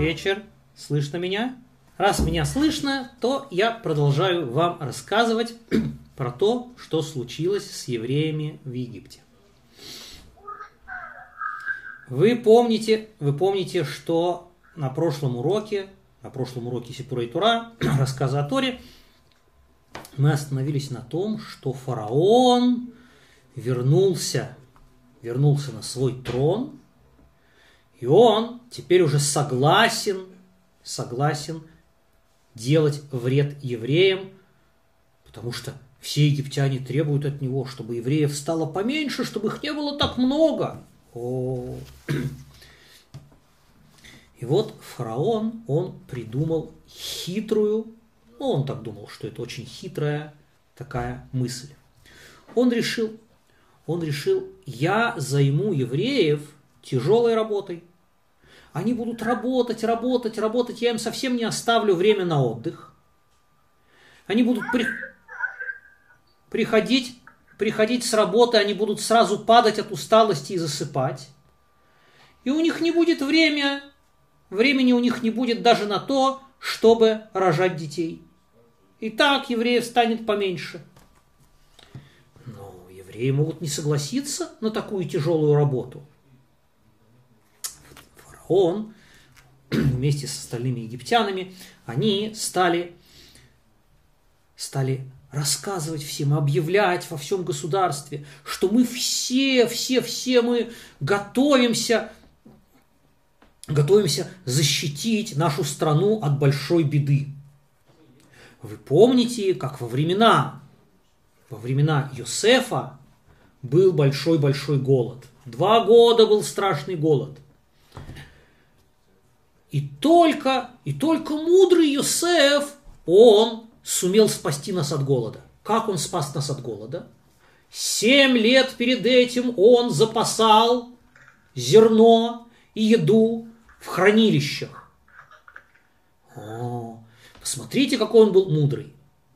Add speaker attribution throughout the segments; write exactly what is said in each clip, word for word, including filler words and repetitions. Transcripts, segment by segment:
Speaker 1: вечер. Слышно меня? Раз меня слышно, то я продолжаю вам рассказывать про то, что случилось с евреями в Египте. Вы помните, вы помните, что на прошлом уроке, на прошлом уроке Сипура и Тура, рассказа о Торе, мы остановились на том, что фараон вернулся, вернулся на свой трон, и он теперь уже согласен, согласен делать вред евреям, потому что все египтяне требуют от него, чтобы евреев стало поменьше, чтобы их не было так много. О. И вот фараон, он придумал хитрую, ну, он так думал, что это очень хитрая такая мысль. Он решил, он решил, я займу евреев тяжелой работой. Они будут работать, работать, работать, я им совсем не оставлю время на отдых. Они будут при... приходить, приходить с работы, они будут сразу падать от усталости и засыпать. И у них не будет времени, времени у них не будет даже на то, чтобы рожать детей. И так евреев станет поменьше. Но евреи могут не согласиться на такую тяжелую работу. Фараон вместе с остальными египтянами, они стали, стали рассказывать всем, объявлять во всем государстве, что мы все, все, все мы готовимся, готовимся защитить нашу страну от большой беды. Вы помните, как во времена, во времена Йосефа был большой-большой голод. Два года был страшный голод. И только, и только мудрый Йосеф, он сумел спасти нас от голода. Как он спас нас от голода? Семь лет перед этим он запасал зерно и еду в хранилищах. О, посмотрите, какой он был мудрый.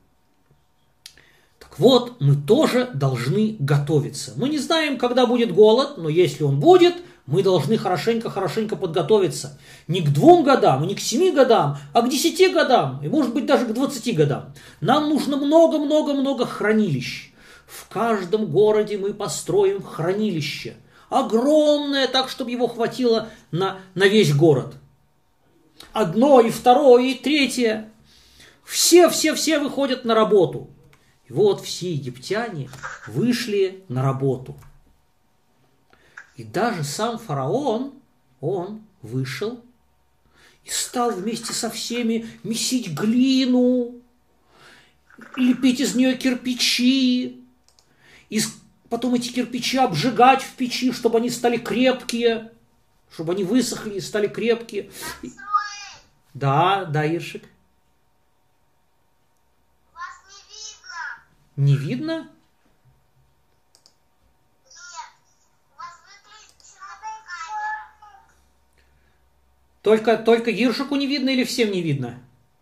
Speaker 1: Так вот, мы тоже должны готовиться. Мы не знаем, когда будет голод, но если он будет, мы должны хорошенько-хорошенько подготовиться. Не к двум годам, и не к семи годам, а к десяти годам, и может быть даже к двадцати годам. Нам нужно много-много-много хранилищ. В каждом городе мы построим хранилище. Огромное, так, чтобы его хватило на, на весь город. Одно, и второе, и третье. Все-все-все выходят на работу. И вот все египтяне вышли на работу. И даже сам фараон, он вышел и стал вместе со всеми месить глину, лепить из нее кирпичи, и потом эти кирпичи обжигать в печи, чтобы они стали крепкие, чтобы они высохли и стали крепкие. Да, да, Иршик.
Speaker 2: Вас не видно.
Speaker 1: Не видно? Только, только Гиршику не видно или всем не видно?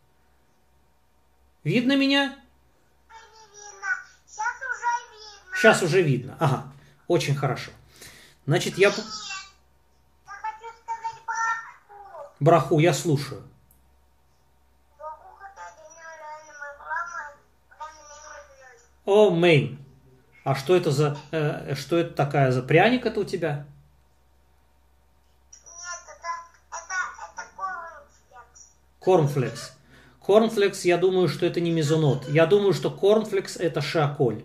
Speaker 1: Видно меня?
Speaker 2: Не видно. Сейчас уже видно.
Speaker 1: Сейчас уже видно. Ага, очень хорошо. Значит, я...
Speaker 2: Нет, я хочу сказать браху.
Speaker 1: Браху, я слушаю. О, мейн. А что это за... Э, что это такая за пряник это у тебя? Корнфлекс. Корнфлекс, я думаю, что это не мезонот. Я думаю, что корнфлекс это шиаколь.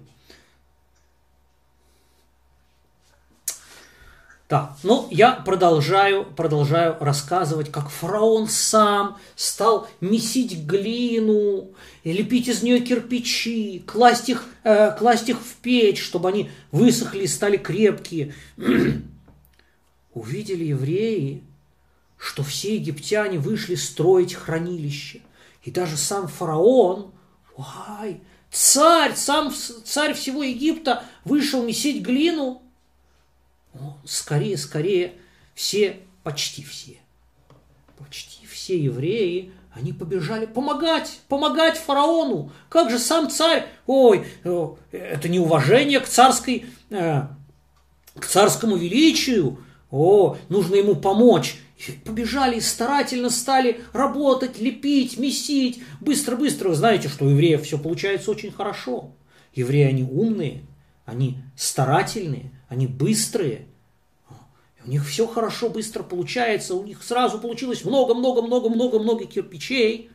Speaker 1: Так, ну я продолжаю, продолжаю рассказывать, как фараон сам стал месить глину, лепить из нее кирпичи, класть их, э, класть их в печь, чтобы они высохли и стали крепкие. Увидели евреи, что все египтяне вышли строить хранилище. И даже сам фараон, ой, царь, сам царь всего Египта вышел месить глину. О, скорее, скорее, все, почти все, почти все евреи, они побежали помогать, помогать фараону. Как же сам царь, ой, это неуважение к царской, э, к царскому величию. О, нужно ему помочь. И побежали и старательно стали работать, лепить, месить. Быстро-быстро. Вы знаете, что у евреев все получается очень хорошо. Евреи, они умные, они старательные, они быстрые. У них все хорошо, быстро получается. У них сразу получилось много-много-много-много-много кирпичей.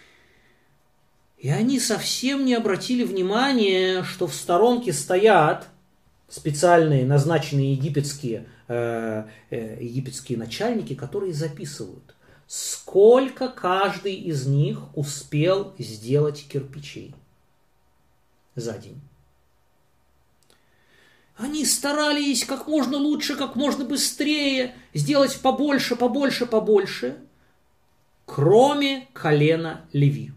Speaker 1: И они совсем не обратили внимания, что в сторонке стоят специальные назначенные египетские, э, э, египетские начальники, которые записывают, сколько каждый из них успел сделать кирпичей за день. Они старались как можно лучше, как можно быстрее сделать побольше, побольше, побольше, кроме колена Леви.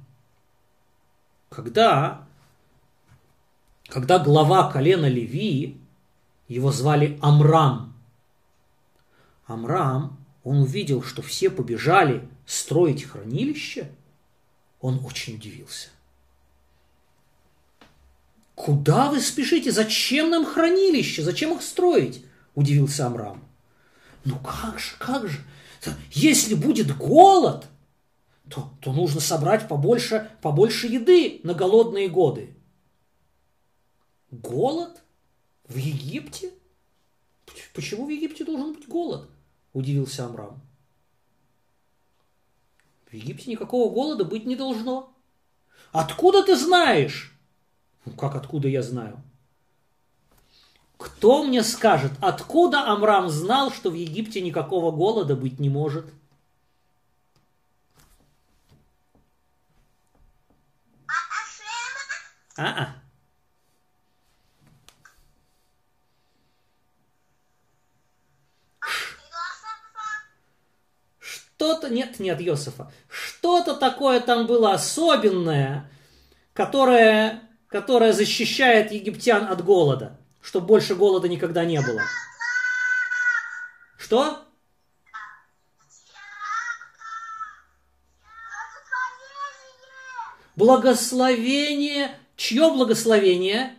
Speaker 1: Когда, когда глава колена Леви, его звали Амрам, Амрам, он увидел, что все побежали строить хранилище, он очень удивился. «Куда вы спешите? Зачем нам хранилище? Зачем их строить?» – удивился Амрам. «Ну как же, как же? Если будет голод, то, то нужно собрать побольше, побольше еды на голодные годы». «Голод? В Египте? Почему в Египте должен быть голод?» – удивился Амрам. «В Египте никакого голода быть не должно». «Откуда ты знаешь?» Ну, как откуда я знаю? Кто мне скажет, откуда Амрам знал, что в Египте никакого голода быть не может? А-а. Что-то, нет, нет, Йосефа. Что-то такое там было особенное, которое... которая защищает египтян от голода, чтобы больше голода никогда не было. Что? Благословение. Чье благословение?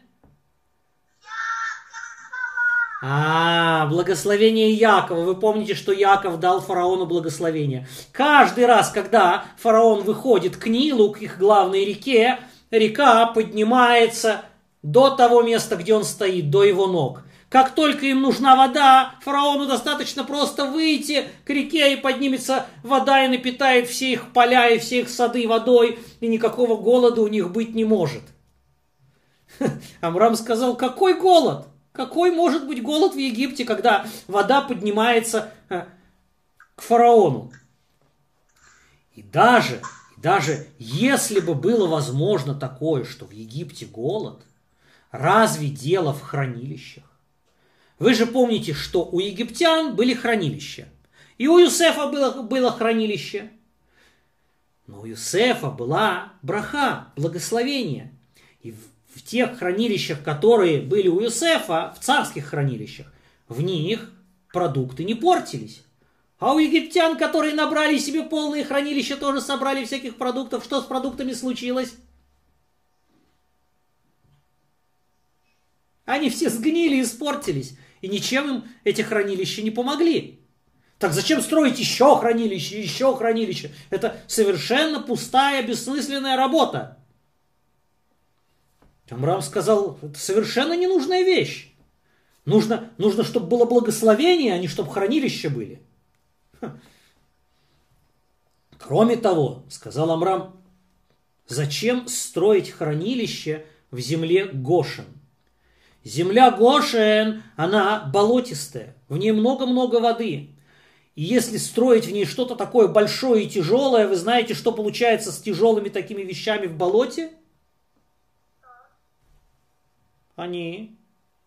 Speaker 1: А, благословение Якова. Вы помните, что Яков дал фараону благословение. Каждый раз, когда фараон выходит к Нилу, к их главной реке, река поднимается до того места, где он стоит, до его ног. Как только им нужна вода, фараону достаточно просто выйти к реке, и поднимется вода и напитает все их поля и все их сады водой, и никакого голода у них быть не может. Амрам сказал, какой голод? Какой может быть голод в Египте, когда вода поднимается к фараону? И даже... Даже если бы было возможно такое, что в Египте голод, разве дело в хранилищах? Вы же помните, что у египтян были хранилища. И у Юсефа было, было хранилище. Но у Юсефа была браха, благословение. И в, в тех хранилищах, которые были у Юсефа, в царских хранилищах, в них продукты не портились. А у египтян, которые набрали себе полные хранилища, тоже собрали всяких продуктов. Что с продуктами случилось? Они все сгнили и испортились. И ничем им эти хранилища не помогли. Так зачем строить еще хранилище, еще хранилище? Это совершенно пустая, бессмысленная работа. Амрам сказал, это совершенно ненужная вещь. Нужно, нужно, чтобы было благословение, а не чтобы хранилища были. Кроме того, сказал Амрам, зачем строить хранилище в земле Гошен? Земля Гошен, она болотистая, в ней много-много воды. И если строить в ней что-то такое большое и тяжелое, вы знаете, что получается с тяжелыми такими вещами в болоте? Они...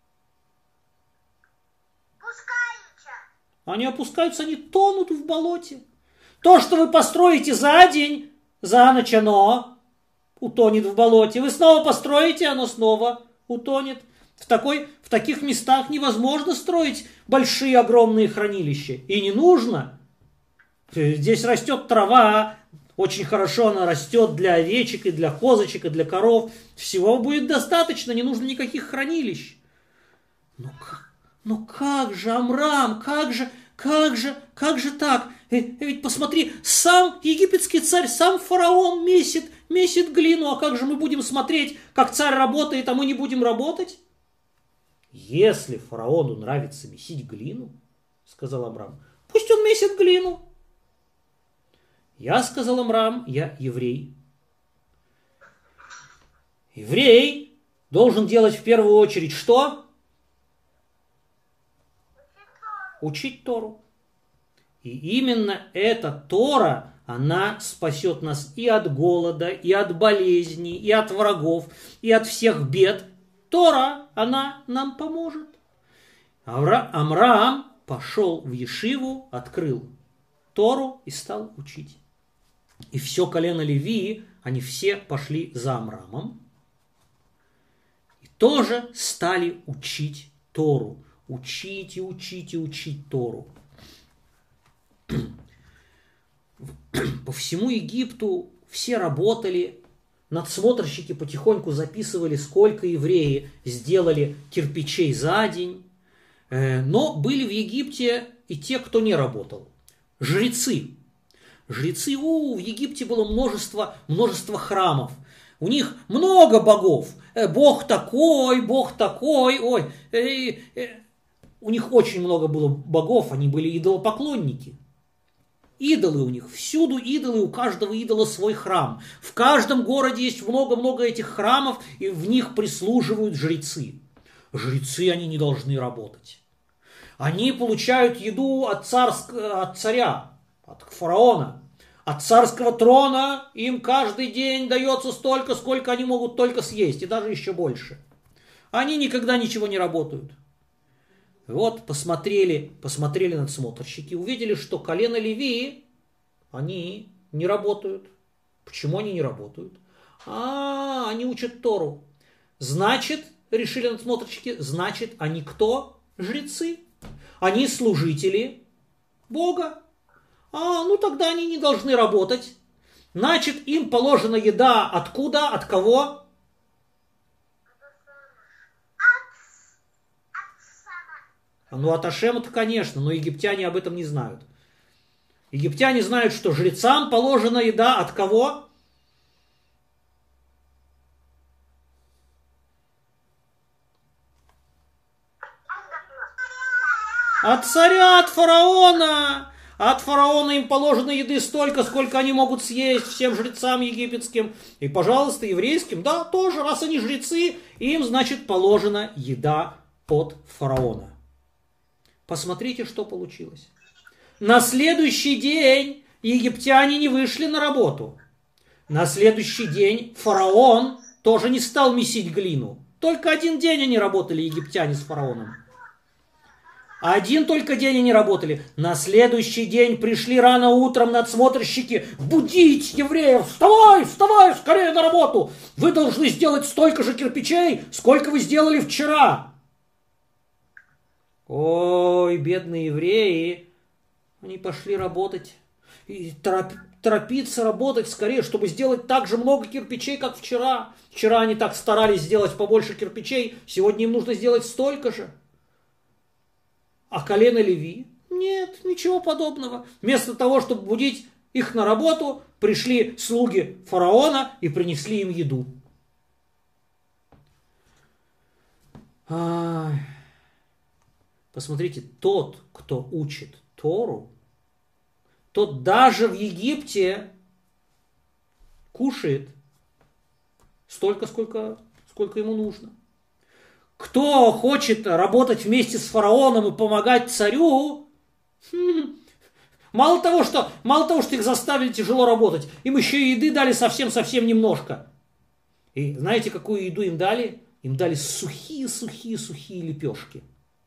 Speaker 1: Они опускаются, они тонут в болоте. То, что вы построите за день, за ночь оно утонет в болоте. Вы снова построите, оно снова утонет. В, такой, в таких местах невозможно строить большие, огромные хранилища. И не нужно. Здесь растет трава, очень хорошо она растет для овечек, и для козочек, и для коров. Всего будет достаточно, не нужно никаких хранилищ. Но как, но как же, Амрам, как же, как же, как же так? ведь посмотри, сам египетский царь, сам фараон месит, месит глину, а как же мы будем смотреть, как царь работает, а мы не будем работать? Если фараону нравится месить глину, сказал Амрам, пусть он месит глину. Я, сказал Амрам, я еврей. Еврей должен делать в первую очередь что? Учить Тору. И именно эта Тора, она спасет нас и от голода, и от болезней, и от врагов, и от всех бед. Тора, она нам поможет. Авра... Амрам пошел в Ешиву, открыл Тору и стал учить. И все колено Левии, они все пошли за Амрамом. И тоже стали учить Тору. Учить и учить и учить Тору. По всему Египту все работали, надсмотрщики потихоньку записывали, сколько евреи сделали кирпичей за день. Но были в Египте и те, кто не работал. Жрецы. Жрецы, у, в Египте было множество, множество храмов. У них много богов. Бог такой, Бог такой. Ой, э, э. У них очень много было богов, они были идолопоклонники. Идолы у них, всюду идолы, у каждого идола свой храм. В каждом городе есть много-много этих храмов, и в них прислуживают жрецы. Жрецы, они не должны работать. Они получают еду от, царск... от царя, от фараона. От царского трона им каждый день дается столько, сколько они могут только съесть, и даже еще больше. Они никогда ничего не работают. Вот посмотрели, посмотрели надсмотрщики, увидели, что колено Левии, они не работают. Почему они не работают? А, они учат Тору. Значит, решили надсмотрщики, значит, они кто? Жрецы. Они служители Бога. А, ну тогда они не должны работать. Значит, им положена еда откуда? От кого? Ну, от Ашема-то, конечно, но египтяне об этом не знают. Египтяне знают, что жрецам положена еда от кого? От царя, от фараона. От фараона им положено еды столько, сколько они могут съесть всем жрецам египетским. И, пожалуйста, еврейским, да, тоже, раз они жрецы, им, значит, положена еда от фараона. Посмотрите, что получилось. На следующий день египтяне не вышли на работу. На следующий день фараон тоже не стал месить глину. Только один день они работали, египтяне с фараоном. Один только день они работали. На следующий день пришли рано утром надсмотрщики будить евреев. Вставай, вставай, скорее на работу. Вы должны сделать столько же кирпичей, сколько вы сделали вчера. Ой, бедные евреи, они пошли работать, и торопи, торопиться работать скорее, чтобы сделать так же много кирпичей, как вчера. Вчера они так старались сделать побольше кирпичей, сегодня им нужно сделать столько же. А колено Леви? Нет, ничего подобного. Вместо того, чтобы будить их на работу, пришли слуги фараона и принесли им еду. Ай... Посмотрите, тот, кто учит Тору, тот даже в Египте кушает столько, сколько, сколько ему нужно. Кто хочет работать вместе с фараоном и помогать царю, хм, мало того, что, мало того, что их заставили тяжело работать, им еще и еды дали совсем-совсем немножко. И знаете, какую еду им дали? Им дали сухие-сухие-сухие лепешки.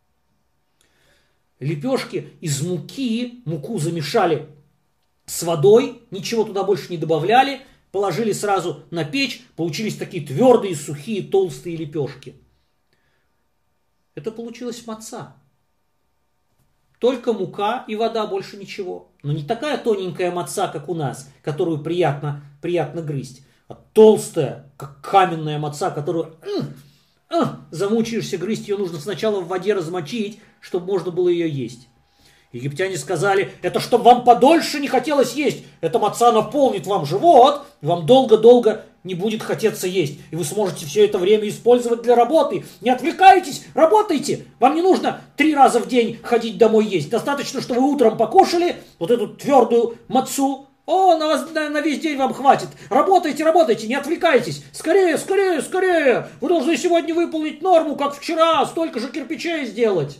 Speaker 1: Лепешки из муки, муку замешали с водой, ничего туда больше не добавляли, положили сразу на печь, получились такие твердые, сухие, толстые лепешки. Это получилась маца. Только мука и вода, больше ничего. Но не такая тоненькая маца, как у нас, которую приятно, приятно грызть, а толстая, как каменная маца, которую... А, замучаешься грызть, ее нужно сначала в воде размочить, чтобы можно было ее есть. Египтяне сказали, это чтобы вам подольше не хотелось есть. Это маца наполнит вам живот, вам долго-долго не будет хотеться есть. И вы сможете все это время использовать для работы. Не отвлекайтесь, работайте. Вам не нужно три раза в день ходить домой есть. Достаточно, что вы утром покушали вот эту твердую мацу. О, на, вас, на, на весь день вам хватит. Работайте, работайте, не отвлекайтесь. Скорее, скорее, скорее. Вы должны сегодня выполнить норму, как вчера, столько же кирпичей сделать.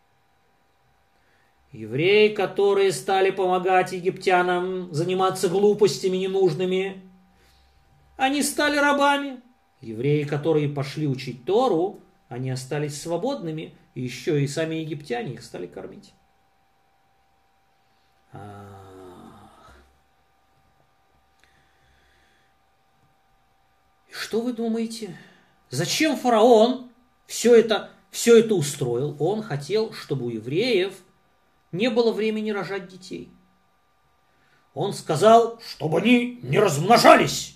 Speaker 1: Евреи, которые стали помогать египтянам заниматься глупостями ненужными, они стали рабами. Евреи, которые пошли учить Тору, они остались свободными, и еще и сами египтяне их стали кормить. И что вы думаете? Зачем фараон все это, все это устроил? Он хотел, чтобы у евреев не было времени рожать детей. Он сказал, чтобы они не размножались.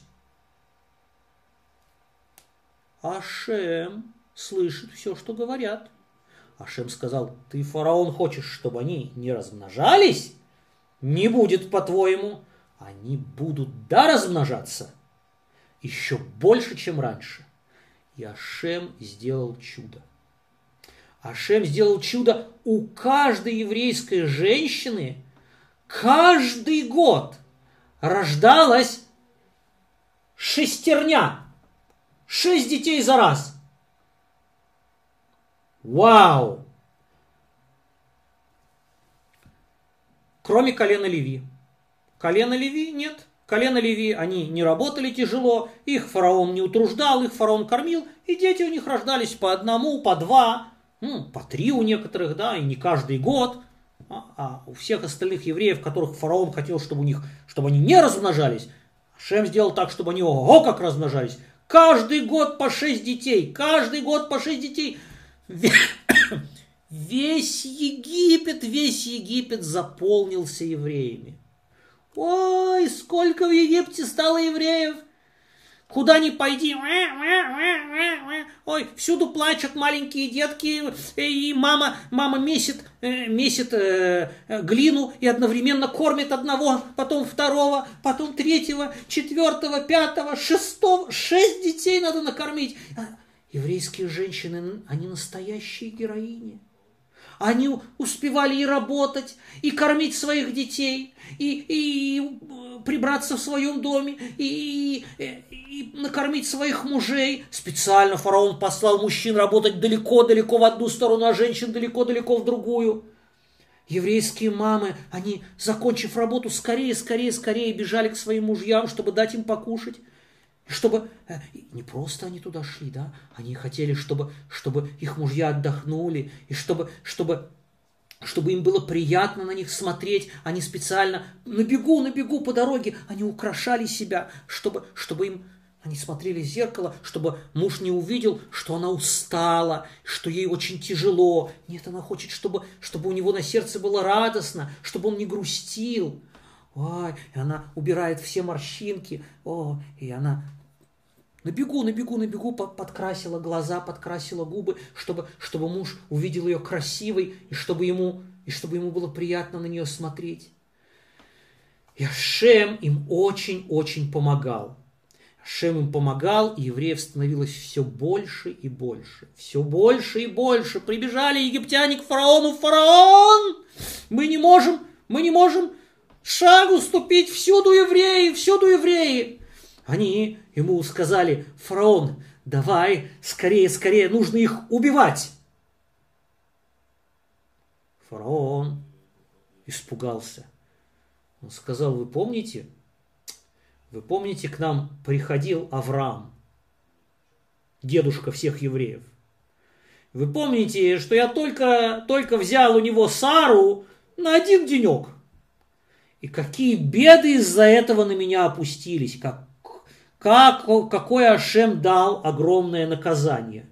Speaker 1: Ашем слышит все, что говорят. Ашем сказал, ты, фараон, хочешь, чтобы они не размножались? Не будет, по-твоему. Они будут, да, размножаться. Еще больше, чем раньше. И Ашем сделал чудо. Ашем сделал чудо. У каждой еврейской женщины каждый год рождалась шестерня. Шесть детей за раз. Вау! Кроме колена Леви. Колена Леви нет. Колено Леви, они не работали тяжело, их фараон не утруждал, их фараон кормил, и дети у них рождались по одному, по два, ну, по три у некоторых, да, и не каждый год. А, а у всех остальных евреев, которых фараон хотел, чтобы у них, чтобы они не размножались, Ашем сделал так, чтобы они ого как размножались. Каждый год по шесть детей, каждый год по шесть детей. Весь Египет, весь Египет заполнился евреями. Ой, сколько в Египте стало евреев. Куда ни пойди, ой, всюду плачут маленькие детки, и мама, мама месит, месит э, глину и одновременно кормит одного, потом второго, потом третьего, четвертого, пятого, шестого, шесть детей надо накормить. Еврейские женщины, они настоящие героини. Они успевали и работать, и кормить своих детей, и, и прибраться в своем доме, и, и, и накормить своих мужей. Специально фараон послал мужчин работать далеко-далеко в одну сторону, а женщин далеко-далеко в другую. Еврейские мамы, они, закончив работу, скорее, скорее, скорее бежали к своим мужьям, чтобы дать им покушать. Чтобы не просто они туда шли, да, они хотели, чтобы, чтобы их мужья отдохнули, и чтобы, чтобы, чтобы им было приятно на них смотреть. Они специально на бегу, на бегу по дороге, они украшали себя, чтобы, чтобы им, они смотрели в зеркало, чтобы муж не увидел, что она устала, что ей очень тяжело. Нет, она хочет, чтобы, чтобы у него на сердце было радостно, чтобы он не грустил. Ой, и она убирает все морщинки, о, и она на бегу, на бегу, на бегу подкрасила глаза, подкрасила губы, чтобы, чтобы муж увидел ее красивой, и чтобы, ему, и чтобы ему было приятно на нее смотреть. И Ашем им очень-очень помогал. Ашем им помогал, и евреев становилось все больше и больше. Все больше и больше. Прибежали египтяне к фараону. Фараон! Мы не можем, мы не можем шагу ступить, всюду евреи, всюду евреи. Они ему сказали, фараон, давай, скорее, скорее, нужно их убивать. Фараон испугался. Он сказал, вы помните, вы помните, к нам приходил Авраам, дедушка всех евреев. Вы помните, что я только, только взял у него Сару на один денек. И какие беды из-за этого на меня опустились, как, как, какой Ашем дал огромное наказание.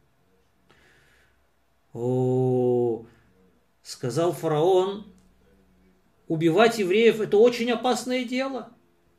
Speaker 1: О, сказал фараон, убивать евреев – это очень опасное дело.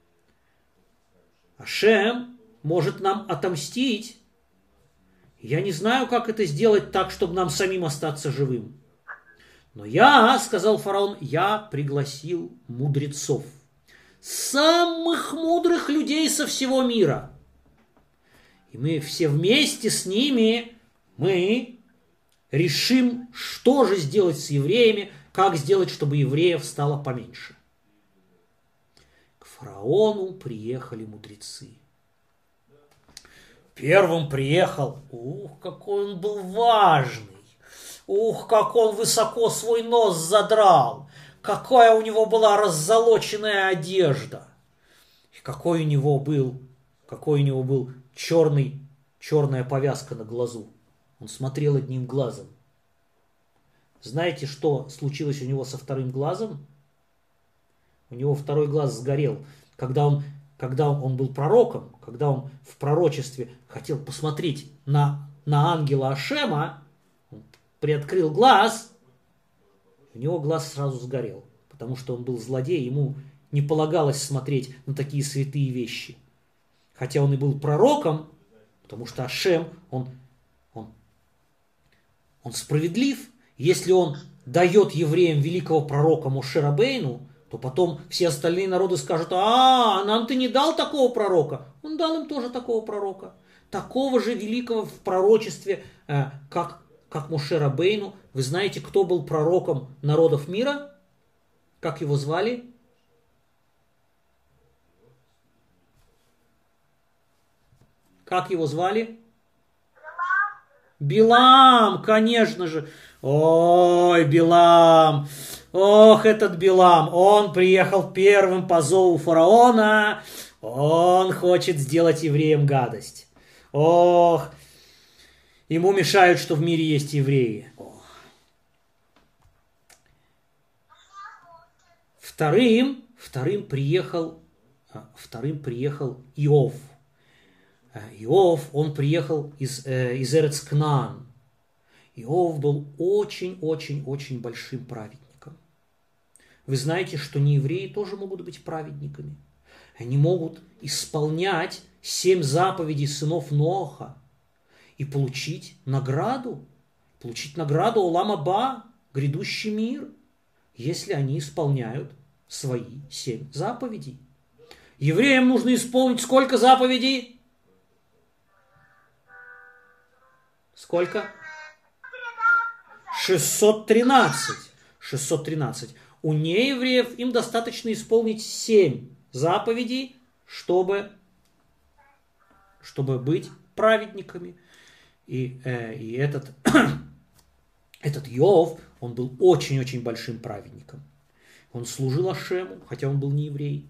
Speaker 1: Ашем может нам отомстить. Я не знаю, как это сделать так, чтобы нам самим остаться живым. Но я, сказал фараон, я пригласил мудрецов, самых мудрых людей со всего мира. И мы все вместе с ними, мы решим, что же сделать с евреями, как сделать, чтобы евреев стало поменьше. К фараону приехали мудрецы. Первым приехал, ух, какой он был важный, ух, как он высоко свой нос задрал, какая у него была раззолоченная одежда, и какой у него был, какой у него был черный, черная повязка на глазу. Он смотрел одним глазом. Знаете, что случилось у него со вторым глазом? У него второй глаз сгорел, когда он, когда он был пророком, когда он в пророчестве хотел посмотреть на, на ангела Ашема, он приоткрыл глаз, у него глаз сразу сгорел, потому что он был злодей, ему не полагалось смотреть на такие святые вещи. Хотя он и был пророком, потому что Ашем, он, он, он справедлив. Если он дает евреям великого пророка Моше Рабейну, то потом все остальные народы скажут: а, нам ты не дал такого пророка. Он дал им тоже такого пророка. Такого же великого в пророчестве, как, как Моше Рабейну. Вы знаете, кто был пророком народов мира? Как его звали? Как его звали? Билам, конечно же. Ой, Билам. Ох, этот Билам. Он приехал первым по зову фараона. Он хочет сделать евреям гадость. Ох, ему мешают, что в мире есть евреи. Ох. Вторым, вторым приехал, вторым приехал Иов. Иов, он приехал из, э, из Эрец-Кнаан. Иов был очень-очень-очень большим праведником. Вы знаете, что неевреи тоже могут быть праведниками. Они могут исполнять семь заповедей сынов Ноаха и получить награду, получить награду Олам Аба, грядущий мир, если они исполняют свои семь заповедей. Евреям нужно исполнить сколько заповедей? Сколько? шестьсот тринадцать. шестьсот тринадцать. У неевреев им достаточно исполнить семь заповедей, чтобы, чтобы быть праведниками. И, э, и этот, этот Иов, он был очень-очень большим праведником. Он служил Ашему, хотя он был не еврей.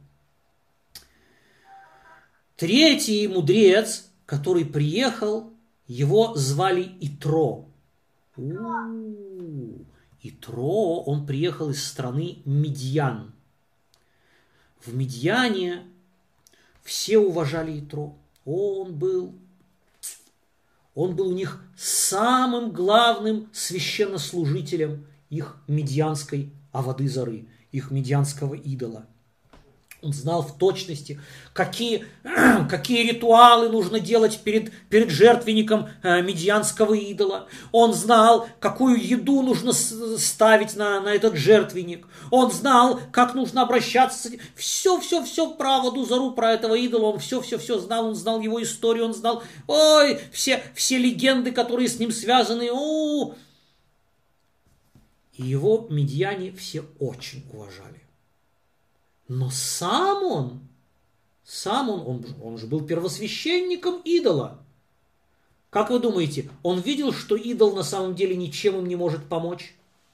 Speaker 1: Третий мудрец, который приехал, его звали Итро. У-у-у. Итро, он приехал из страны Мидьян. В Мидьяне все уважали Итро. Он был, он был у них самым главным священнослужителем их мидьянской Авады Зары, их мидьянского идола. Он знал в точности, какие, какие ритуалы нужно делать перед, перед жертвенником э, мидьянского идола. Он знал, какую еду нужно ставить на, на этот жертвенник. Он знал, как нужно обращаться. Все-все-все про Аваду Зару, про этого идола. Он все-все-все знал. Он знал его историю. Он знал, ой, все, все легенды, которые с ним связаны. О! И его мидьяне все очень уважали. Но сам он, сам он, он, он же был первосвященником идола. Как вы думаете, он видел, что идол на самом деле ничем им не может помочь?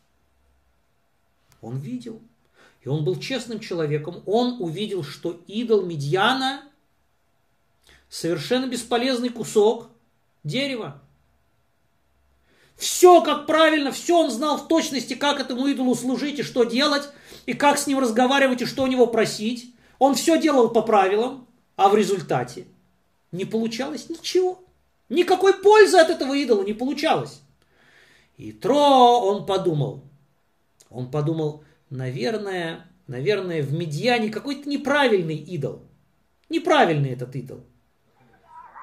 Speaker 1: Он видел. И он был честным человеком. Он увидел, что идол Мидьяна совершенно бесполезный кусок дерева. Все как правильно, все он знал в точности, как этому идолу служить и что делать, и как с ним разговаривать и что у него просить. Он все делал по правилам, а в результате не получалось ничего. Никакой пользы от этого идола не получалось. И Тро, он подумал, он подумал, наверное, наверное, в Мидьяне какой-то неправильный идол. Неправильный этот идол.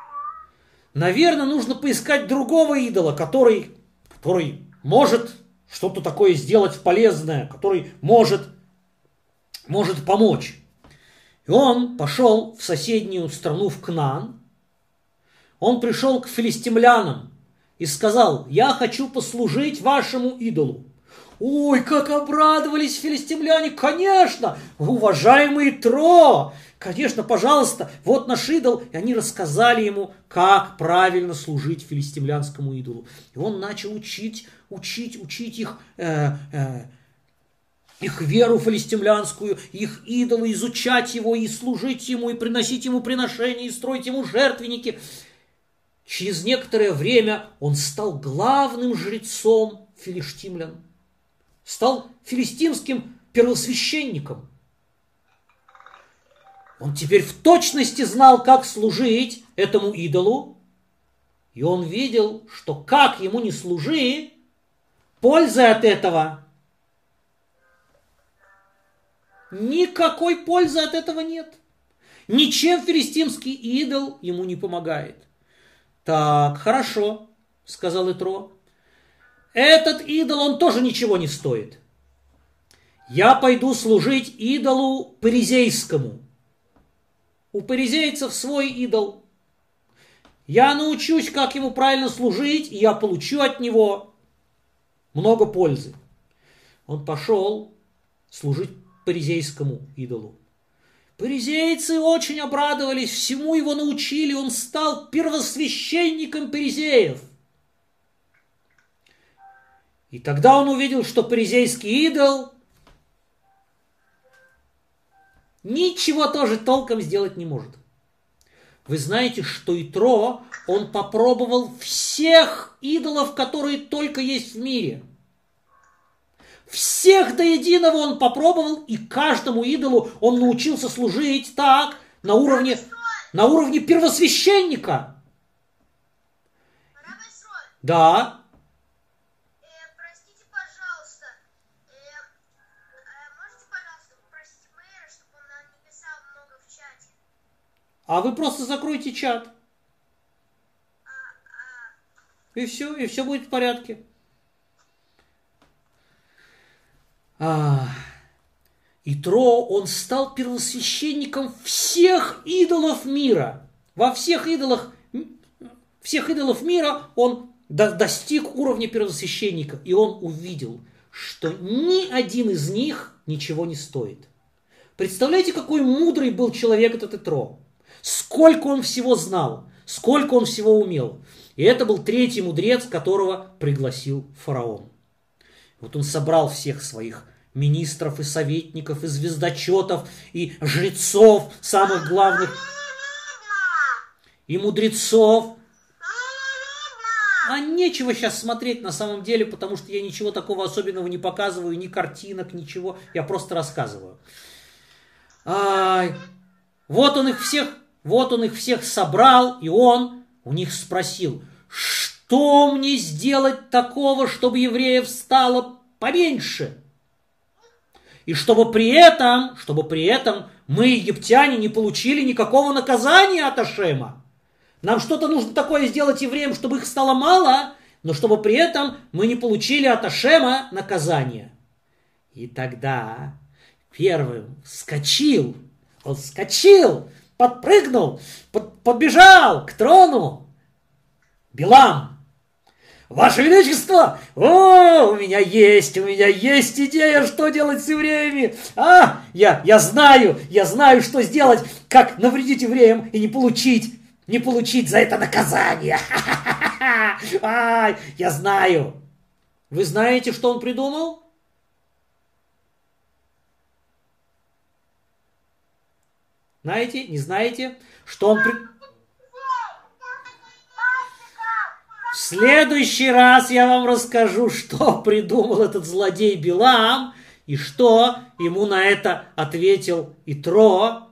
Speaker 1: Наверное, нужно поискать другого идола, который, который может что-то такое сделать полезное, который может, может помочь. И он пошел в соседнюю страну, в Кнаан. Он пришел к филистимлянам и сказал: я хочу послужить вашему идолу. Ой, как обрадовались филистимляне! Конечно, уважаемый Итро! Конечно, пожалуйста, вот наш идол. И они рассказали ему, как правильно служить филистимлянскому идолу. И он начал учить, учить, учить их, э, э, их веру филистимлянскую, их идола, изучать его, и служить ему, и приносить ему приношения, и строить ему жертвенники. Через некоторое время он стал главным жрецом филистимлян. Стал филистимским первосвященником. Он теперь в точности знал, как служить этому идолу. И он видел, что как ему не служи, пользы от этого никакой пользы от этого нет. Ничем филистимский идол ему не помогает. Так, хорошо, сказал Итро. Этот идол, он тоже ничего не стоит. Я пойду служить идолу паризейскому. У паризейцев свой идол. Я научусь, как ему правильно служить, и я получу от него много пользы. Он пошел служить паризейскому идолу. Паризейцы очень обрадовались, всему его научили, он стал первосвященником паризеев. И тогда он увидел, что паризейский идол ничего тоже толком сделать не может. Вы знаете, что Итро, он попробовал всех идолов, которые только есть в мире. Всех до единого он попробовал, и каждому идолу он научился служить так, на уровне, на уровне первосвященника. Да. А вы просто закройте чат. И все, и все будет в порядке. А, Итро, он стал первосвященником всех идолов мира. Во всех идолах, всех идолов мира он до, достиг уровня первосвященника. И он увидел, что ни один из них ничего не стоит. Представляете, какой мудрый был человек этот Итро? Сколько он всего знал, сколько он всего умел. И это был третий мудрец, которого пригласил фараон. Вот он собрал всех своих министров и советников, и звездочетов, и жрецов, самых главных, и мудрецов. А нечего сейчас смотреть на самом деле, потому что я ничего такого особенного не показываю, ни картинок, ничего. Я просто рассказываю. Ай, вот он их всех... Вот он их всех собрал, и он у них спросил: что мне сделать такого, чтобы евреев стало поменьше? И чтобы при этом, чтобы при этом мы, египтяне, не получили никакого наказания от Ашема. Нам что-то нужно такое сделать евреям, чтобы их стало мало, но чтобы при этом мы не получили от Ашема наказания. И тогда первым вскочил, он вскочил, подпрыгнул, под, подбежал к трону Билам. Ваше Величество, о, у меня есть, у меня есть идея, что делать с евреями. А, я, я знаю, я знаю, что сделать, как навредить евреям и не получить, не получить за это наказание. Ай, я знаю. Вы знаете, что он придумал? Знаете, не знаете, что он... При... В следующий раз я вам расскажу, что придумал этот злодей Билам, и что ему на это ответил Итро.